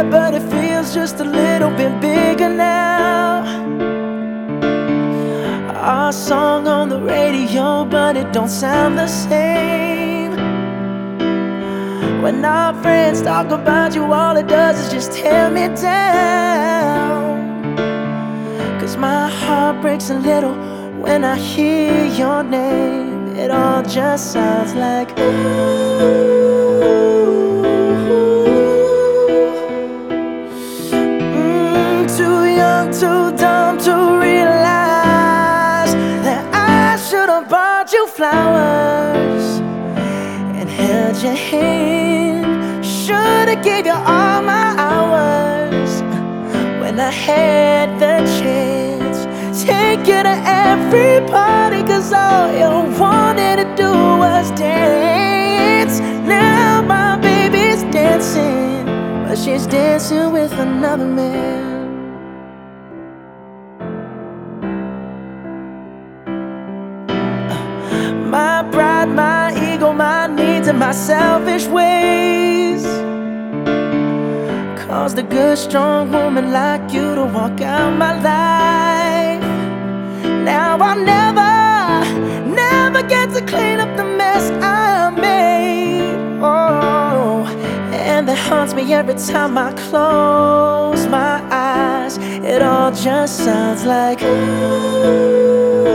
there, but it feels just a little bit bigger now. Our song on the radio, but it don't sound the same. When our friends talk about you, all it does is just tear me down. 'Cause my heart breaks a little when I hear your name. It all just sounds like ooh. Too young, too dumb to realize that I should've bought you flowers and held your hand. Should've gave you all my hours when I had the chance. Take you to every party, 'cause all you wanted to do was dance. Now my baby's dancing, but she's dancing with another man. My pride, my ego, my needs, and my selfish ways caused a good, strong woman like you to walk out my life. Now I'll never get to clean up the mess I made. Oh, and that haunts me every time I close my eyes. It all just sounds like ooh.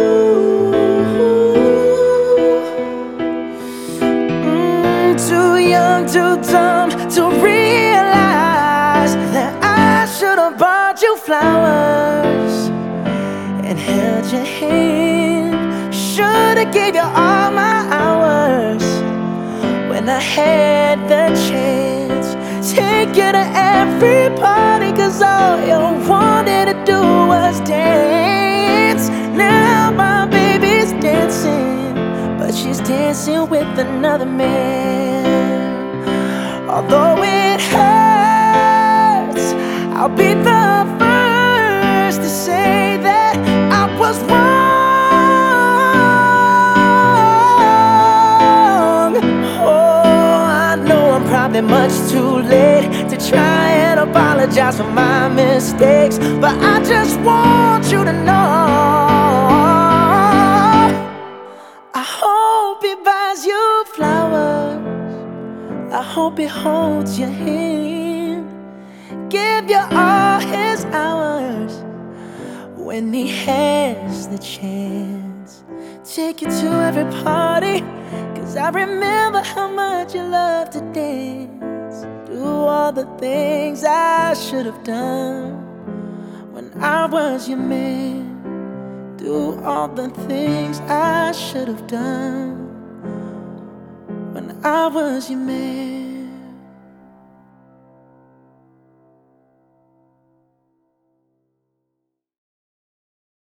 Too young, too dumb to realize that I should've bought you flowers and held your hand. Should've gave you all my hours when I had the chance. Take you to every party, 'cause all you wanted to do was dance. Now my baby's dancing, but she's dancing with another man. Although it hurts, I'll be the first to say that I was wrong. Oh, I know I'm probably much too late to try and apologize for my mistakes, but I just want you to know I hope he buys you flowers. I hope he holds your hand, give you all his hours when he has the chance. Take you to every party, 'cause I remember how much you love to dance. Do all the things I should have done when I was your man. Do all the things I should have done when I was your man.